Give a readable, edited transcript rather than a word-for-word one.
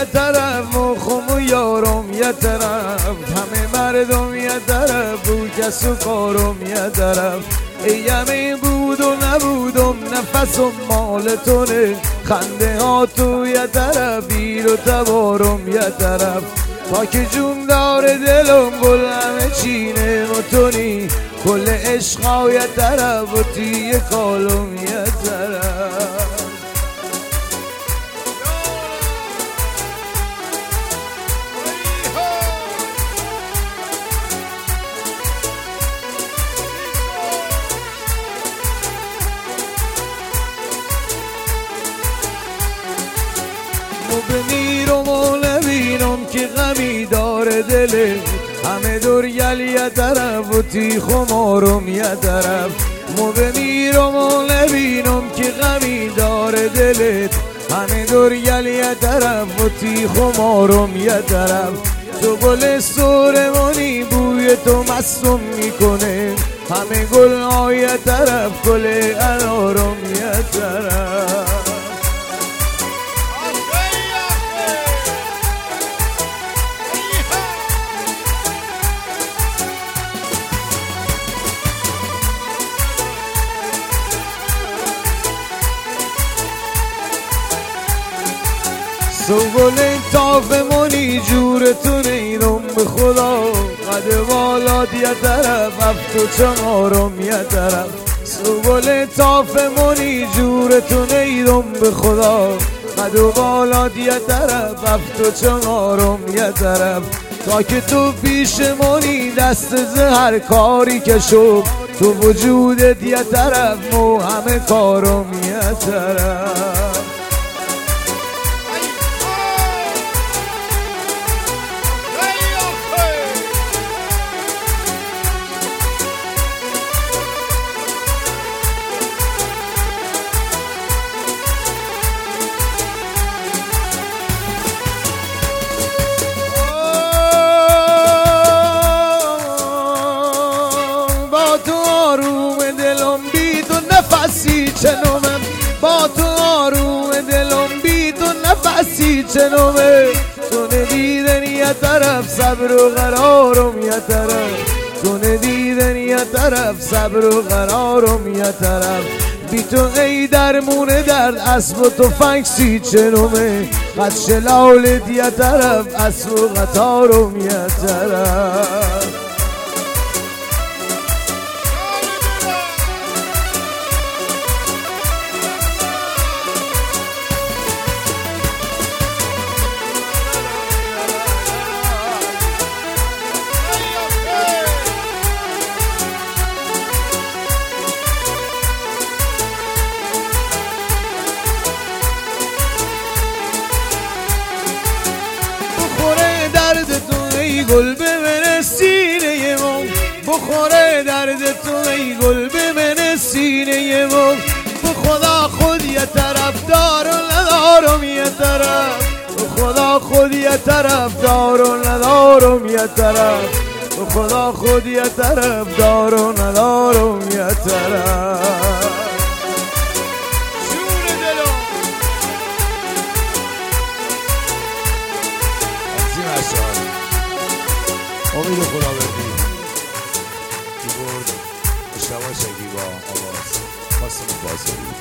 طرف مخم و یارم یه طرف همه مردم یه طرف بو کس و کارم یه طرف ایمی بود و نبودم نفسم مال تونه خنده ها تو یه طرف بیر و تبارم یه طرف تا که جون داره دلم گل همه چینه متونی کل عشقا یه طرف و تیه کالم یه طرف بمیرم و نبینم که غمی داره دله همه دور گل یه طرف و تی خمارم یه طرف بمیرم و نبینم که غمی داره دلت همه دور گل یه طرف و تی خمارم یه طرف تو گل سورمانی بوی تو مستم میکنه همه گل های یه طرف گل انارم یه طرف تو گل تافمونی جورتون ایرم به خدا قد بالات یه طرف هفت و چمارم یه طرف تو گل تافمونی جورتون ایرم به خدا قد و بالات یه طرف هفت و چمارم یه طرف تا که تو پیشمونی دست زهر کاری که شد تو وجودت یه طرف مو همه کارم یه طرف نفسی چنومم با تو آروم دلم بی تو نفسی چنومه تو ندیدن یه طرف صبر و قرارم یه طرف تو ندیدن یه طرف صبر و قرارم یه طرف بی تو ای درمون درد اسب و تفنگ چنومه قد شلالت یه طرف اسب و قطارم یه طرف گل بمنه سینه من بخوره درد تو ای گل بمنه سینه من به خدا خود یه طرف دار و ندارم یه طرف به خدا خود یه طرف دار و ندارم یه طرف به خدا خود یه طرف دار و ندارم یه طرف امید خدا بردی تو برد شما شگی با آواز قاسم بازاری